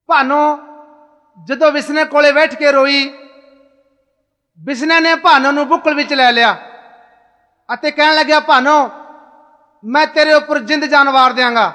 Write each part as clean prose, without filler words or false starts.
भानो जदों बिसने कोले बैठ के रोई, बिसने ने भानो नूं बुक्कल विच लै लिया अते कहण लग्या, भानो मैं तेरे उपर जिंद जान वार दियांगा।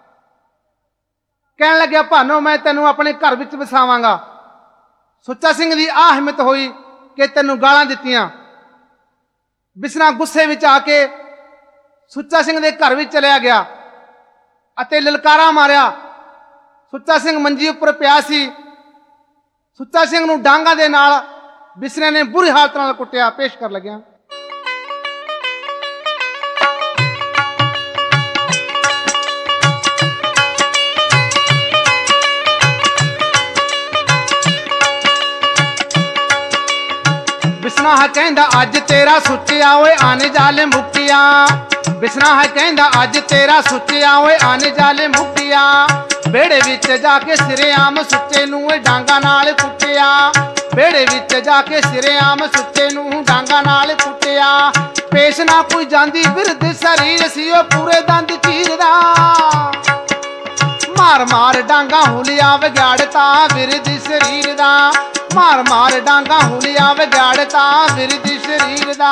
कहण लग्या, भानो मैं तैनूं अपने घर विच वसावांगा। सुच्चा सिंह दी आ हिम्मत होई कि तैनूं गालां दित्तियां। बिसना गुस्से विच आके सुच्चा सिंह दे घर विच चलिया गया अते ललकारा मारिया। सुच्चा सिंह मंजी उपर पिया सी। सुच्चा सिंह नूं डांगां दे नाल बिसने ने बुरी हालत नाल कुੱਟਿਆ। पेश कर लग्या। बिसना है कहंदा अज तेरा सुच्चिया ओए आने जाले मुक्तिया। बिसना है कहंदा अज तेरा सुच्चिया ओए आने जाले मुक्तिया। बेड़े विच जाके सिरेआम सुच्चे नूं डांगा नाल कुੱਟਿਆ। बेड़े विच जाके सिरेआम सुच्चे नूं डांगा नाल कुੱਟਿਆ। पेश ना कोई जांदी बिरद शरीर सी ओ पूरे दंद चीरदा। मार मार डांगा हुलिया विगाड़ता बिरद शरीर दा। मार मार डांगा हुलिया विगाड़ता बिरद शरीर दा।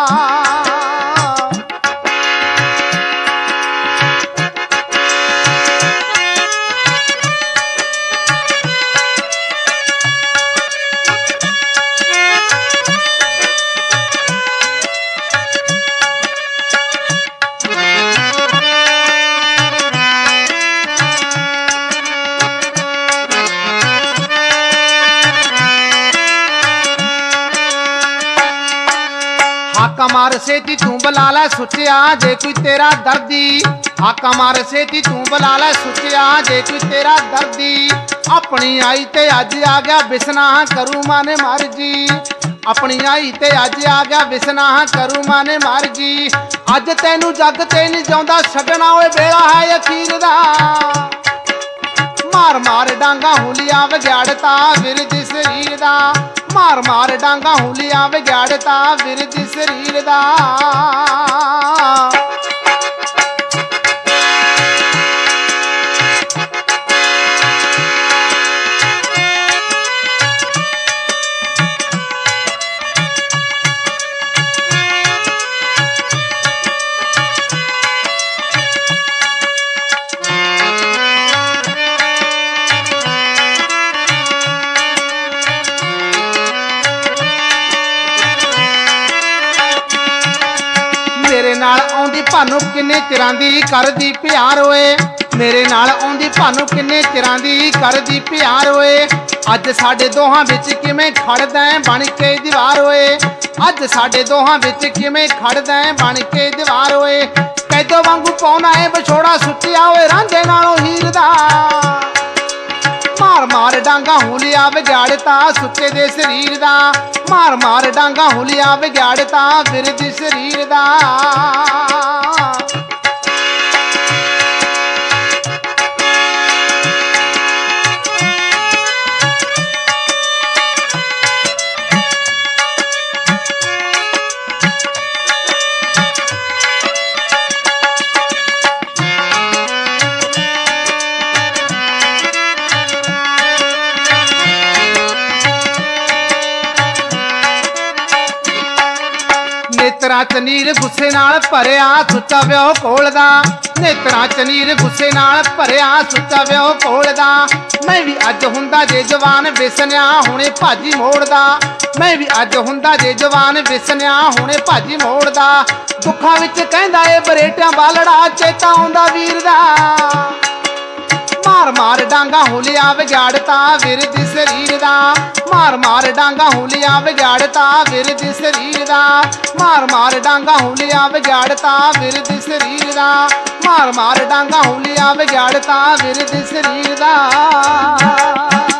हाका मार सेती तू बुला लै सुच्चिया जे कोई तेरा दर्दी। हाका मार सेती तू बुला लै सुच्चिया जे कोई तेरा दर्दी। अपनी आई ते अज आ गया बिसना करू माने मर्जी। अपनी आई ते अज आ गया बिसना करू माने मर्जी। अज तैनू जग ते नहीं जांदा छड्डना ओए वेला है अखीर दा। मार मार डांगा हुलिया विगाड़ता बिरद शरीर दा। मार मार डांगा हुलिया विगाड़ता बिरद शरीर दा। मेरे नाल आउंदी भानू किन्ने चिरां दी करदी प्यार होए। मेरे नाल आउंदी भानू किन्ने चिरां दी करदी प्यार होए। अज साडे दोहां विच किवें खड़दा ऐ बण के दीवार होए। अज साडे दोहां विच किवें खड़दा ऐ बण के दीवार होए। कैदो वांगू पाउणा ऐ विछोड़ा सुच्चिया ओए रांझे नालों हीर दा। मार मार डांगा हुलिया विगाड़ता सुच्चे दे शरीर दा। मार मार डांगा हुलिया विगाड़ता बिरद शरीर दा। नेत्रां च नीर गुस्से नाल भरिया सुच्चा व्याह कोलदा। नेत्रां च नीर गुस्से नाल भरिया सुच्चा व्याह कोलदा। मैं भी अज हुंदा जे जवान बिसनिया हुणे भाजी मोड़दा। मैं भी अज हुंदा जे जवान बिसनिया हुणे भाजी मोड़दा। दुखां विच कहंदा ए बरेटियां बालड़ा चेता आउंदा वीर दा। मार मार डांगा हुलिया विगाड़ता बिरद शरीर दा। मार मार डांगा हुलिया विगाड़ता बिरद शरीर दा। मार मार डांगा हुलिया विगाड़ता बिरद शरीर दा। मार मार डांगा हुलिया विगाड़ता बिरद शरीर दा।